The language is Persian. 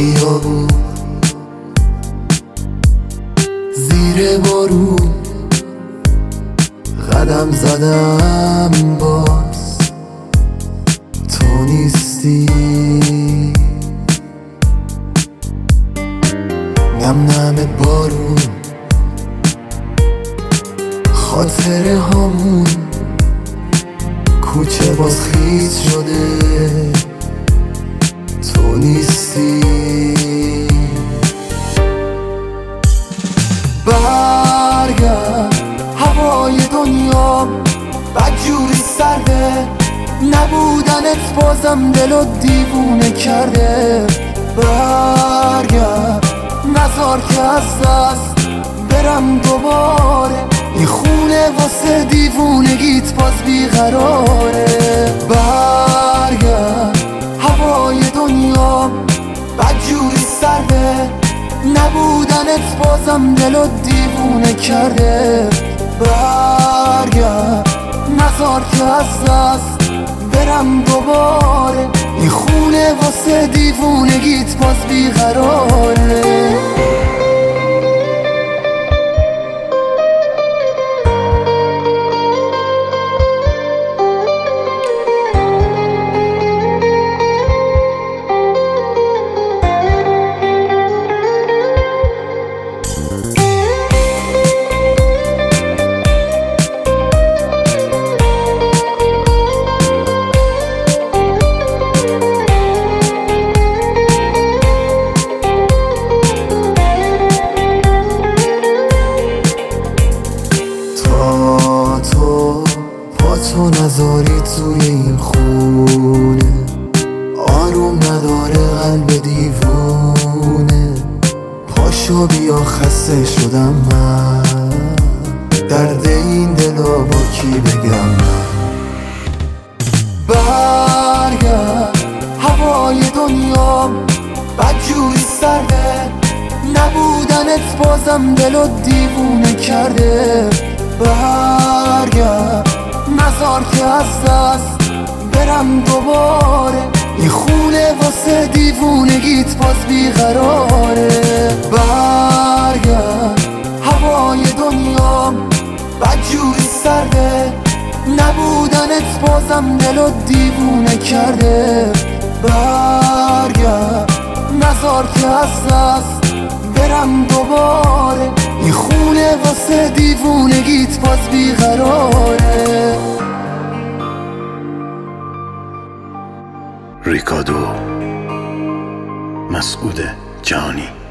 خیابون زیر بارون قدم زدم، باز تو نیستی. نم نم بارون خاطره هامون، کوچه باز خیس شده تو نیستی. برگرد هوای دنیا بدجوری سرده، نبودنت بازم دلو دیوونه کرده. برگرد نذار که از دست برم دوباره، این خونه واسه دیوونگیت باز بیقراره. برگرد هوای دنیا بدجوری سرده، نبودنت بازم دلو دیوونه کرده. برگرد نذار که از دست برم دوباره، این خونه واسه دیوونگیت باز بیقراره. تو نذاری توی این خونه، آروم نداره قلب دیوونه. پاشو بیا خسته شدم من، درد این دلا با کی بگم من. برگرد هوای دنیا بدجوری سرده، نبودنت بازم دلو دیوونه کرده. برگرد نذار که از دست برم دوباره، این خونه واسه دیوونگیت باز بیقراره. برگرد هوای دنیا بدجوری سرده، نبودنت بازم دلو دیوونه کرده. برگرد نذار که از دست برم دوباره، این خونه واسه دیوونگیت باز بیقراره. ریکادو مسعود جهانی.